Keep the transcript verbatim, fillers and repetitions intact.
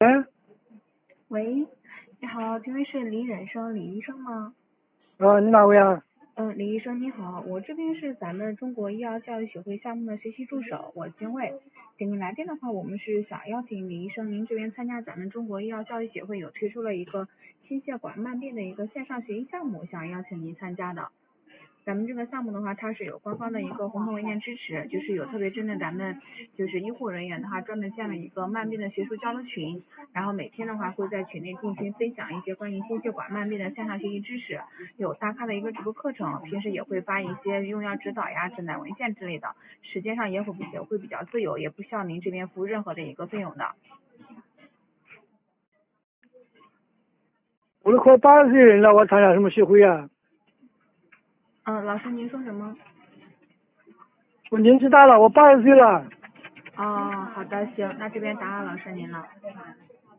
嗯， 喂，你好，这位是李忍生李医生吗？ 啊，你哪位啊？ 嗯，李医生你好，我这边是咱们中国医药教育学会项目的学习助手，我金卫。给您来电的话，我们是想邀请李医生您这边参加咱们中国医药教育协会有推出了一个心血管慢病的一个线上学习项目，想邀请您参加的。咱们这个项目的话，它是有官方的一个红头文件支持，就是有特别针对咱们就是医护人员的话，专门建了一个慢病的学术交流群，然后每天的话会在群内进行分享一些关于心血管慢病的线上学习知识，有大咖的一个直播课程，平时也会发一些用药指导呀、指南文献之类的，时间上也会也会比较自由，也不需要您这边付任何的一个费用的。 我都快八十岁人了，我参加什么协会啊？ 嗯，老师您说什么？ 我年纪大了，我八十岁了。 哦，好的，行，那这边打扰老师您了。